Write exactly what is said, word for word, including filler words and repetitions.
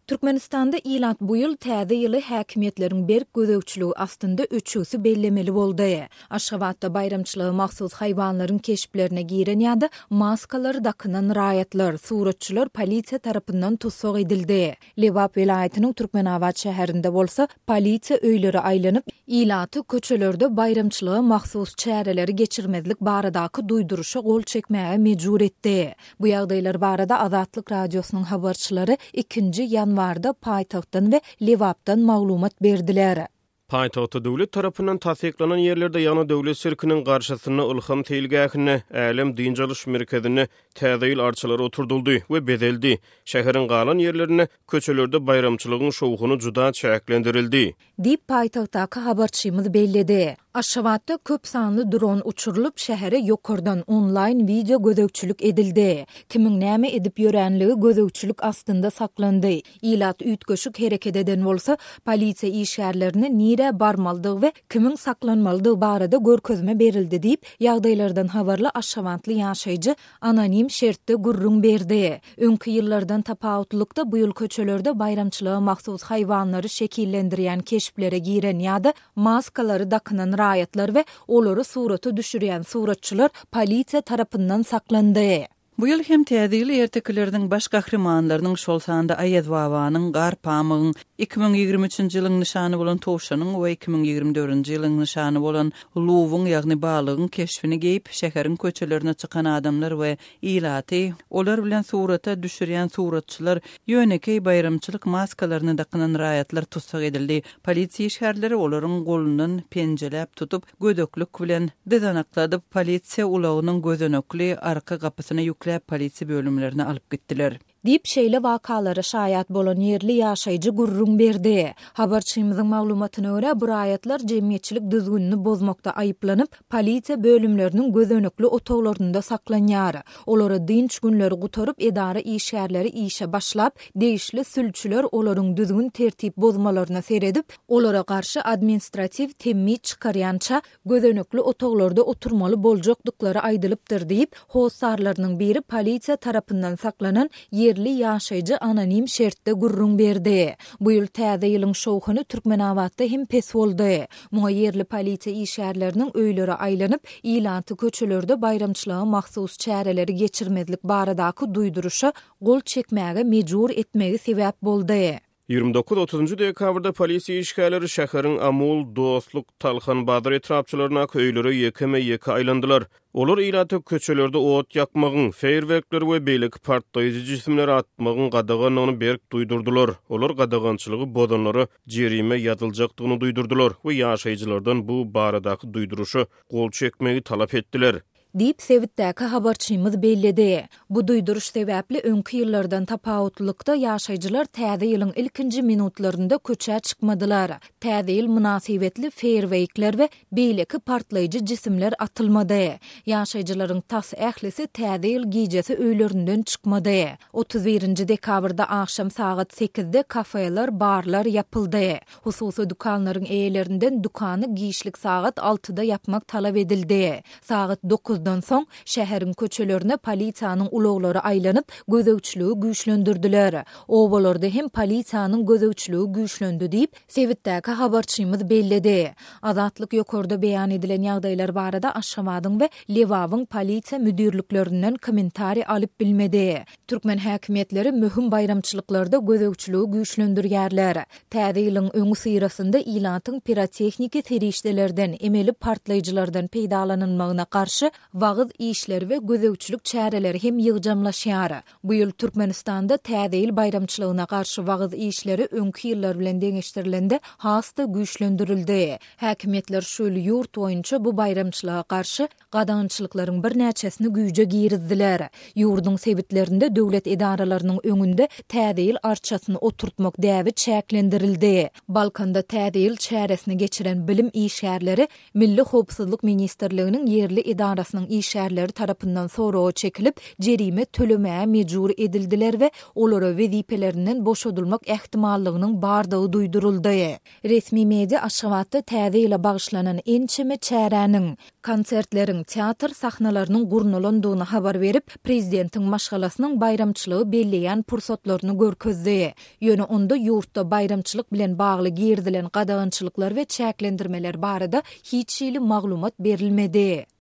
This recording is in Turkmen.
Türkmenistanda ilat bu yıl täze ýyly häkimetlerin berk gözegçiligi astynda öçüsi bellemeli boldy. Aşgabatda bayramçylygy mahsus haýwanlaryň keşiplerine giren ýa-da maskalary dakynan raýatlar, suratçylar polisiýa tarapyndan tutsak edildi. Lewap welaýatynyň Türkmenabad şäherinde bolsa, polisiýa öýleri aýlanyp, ilaty köçelerde bayramçylyga mahsus çäreleri geçirmezlik baradaky duýduruşa gol çekmäge mejbur etdi. Bu ýagdaýlar barada Azatlyk radiosynyň habarçylary ikinji ýanwarda paýtagtdan we Lewapdan maglumat berdiler. Paýtagty döwlet tarapyndan tasdiklanan ýerlerde ýana döwlet sirkiniň garşysyna ulham teýilgähine Älim Diňjalyş merkezine täze ýyl arçylary oturduldy we bedeldi. Şäheriň galan ýerlerine köçelerde bayramçylygyň şowguny juda çäklendirildi. Dip paýtagtdaky habarçymyz belledi. Aşgabatda köp sanly dron uçurulup şähere ýokardan online video gözegçilik edildi. Kimiň näme edip ýörenligi gözegçilik astynda saklandy. Ilat üýtgeşik hereket eden bolsa, polisiýa işgärlerini nire barmaldygy we kimiň saklanmalydygy barada görkezme berildi diýip ýagdaýlardan habarly Aşgabatly ýaşaýjy anonim şertde gurrun berdi. Öňkü ýyllardan tapawutlykda bu ýyl köçelerde bayramçylyga mahsus haýwanlary şekillendirýän keşiplere giren ýa-da maskalary dakynan raýatlar we olary suraty düşürýän suratçylar polisiýa tarapyndan saklandy. Bu ýyl hem täze ýyl ertekleriniň baş gahrymanlarynyň şol sanda Aýaz Babanyň Garpamyň iki bin ýigirme üçinji ýylyň nyşany bolan Towşanyň we iki bin ýigirme dördünji ýylyň nyşany bolan Luwuň ýagny balygyň keşfini geýip şäheriň köçelerine çykan adamlar we ilaty olar bilen surata düşürýän suratçylar ýönekey bayramçylyk maskalaryny dakynan raýatlar tutsak edildi. Polisiýa işgärleri olaryň golundan penjelep tutup gödöklük bilen dezanakladyp polisiýa ulagynyň gözenekli arka gapysyna ýükläp polisiýa bölümlerine alyp gitdiler. Dip şeýle wakalary şaýat bolan ýerli ýaşaýjy gurrun berdi. Habarçymyzyň maglumatyna görä bu raýatlar jemgyýetçilik düzgünini bozmakda aýyplanyp, polisiýa bölümleriniň gözenekli otoglarynda saklanýar. Olary dinç günleri gutaryp edara işgärleri işe başlap, değişli sülçüler olaryň düzgün tertip bozmalaryna seredip, olara garşy administrativ temmi çykarýança gözenekli otoglarda oturmaly boljakdyklary aýdylypdyr diýip, hossarlarynyň biri polisiýa tarapyndan saklanan yerli ýaşaýjy anonim şertde gurrun berdi. Bu ýyl täze ýylyň şowguny Türkmenabadda hem pes boldy. Muňa yerli polisiýa işgärleriniň öýleri aýlanyp, ilaty köçelerde bayramçylyga mahsus çäreleri geçirmezlik baradaky duýduruşa gol çekmäge mejbur etmegi sebäp boldy. ýygrimi dokuz otuzunji dekabrda polisiýa işgärleri şäheriň Amul, Dostluk, Talhan Badar etrapçylaryna köýleri ýekeme-ýeke aýlandylar. Olar ilaty köçelerde ot ýakmagyň, feýerwerkler we beýleki partlaýjy jisimleri atmagyň gadaganyny berk duýdurdular. Olar gadagançylygy bodanlary jerime ýazyljakdygyny duýdurdular we ýaşaýjylardan bu baradaky duýduruşy gol çekmegi talap etdiler. Dip Sevitdäki habarçymyz belledi. Bu duýduruş sebäpli öňkü ýyllardan tapawutlykda ýaşaýjylar täze ýylyň ilkinji minutlarynda köçä çykmadylar. Täze ýyl münasibetli feýerwerkler we beýleki partlaýjy jisimler atylmady. Ýaşaýjylaryň tas ählisi täze ýyl gijesi öýlerinden çykmady. otuz birinji dekabrda akşam saat sekizde kafeler, barlar yapyldy. Hususy dukanlaryň eýelerinden dukany giyişlik saat altıda yapmak talap edildi. Saat dokuzdan soň şäheriň köçelerine polisiýanyň ulaglary aýlanyp, gözegçiligi güýçlendirdiler. Obalarda hem polisiýanyň gözegçiligi güýçlendi diýip Sevitdäki habarçymyz belledi. Azatlyk ýokarda beýan edilen ýagdaýlar barada Aşgabatyň we Lewabyň polisiýa müdirliklerinden kommentari alyp bilmedi. Türkmen häkimetleri möhüm bayramçylyklarda gözegçiligi güýçlendirýärler. Täze ýylyň öňü syrasynda ilatyň pirotexniki terişdelerden, emeli partlaýjylardan peýdalanmagyna garşy wagt işleri we gözegçilik çäreleri hem ýygjamlaşýar. Bu ýyl Türkmenistanda täze ýyl bayramçylygyna garşy wagt işleri öňkü ýyllar bilen deňeşdirilende hasda güýçlendirildi. Häkimetler şu ýyl ýurt boýunça bu bayramçylyga garşy gadançylyklaryň bir näçesini güýje girizdiler. Ýurdun sebitlerinde döwlet edaralarynyň öňünde täze ýyl arçasyny oturtmak däwi çäklendirildi. Balkanda täze ýyl çäresini geçiren bilim işgärleri Milli Howpsuzlyk ministrliginiň yerli edarasy Aşşamatynyň işärleri tarapyndan soragy çekilip, jerime tölemäge mejbur edildiler we olara wezipelerinden boşadylmak ähtimallygynyň bardygy duýduruldy. Resmi media Aşşamatda täze ýyla bagyşlanan ençeme çäräniň, konsertleriň, teatr sahnalarynyň gurnulandygyny habar berip, prezidentiň maşgalasynyň bayramçylygy belleýän pursatlaryny görkezdi. Ýöne onda ýurtda bayramçylyk bilen bagly girdilen gadagynçylyklar we çäklendirmeler barada hiç ýyly maglumat berilmedi.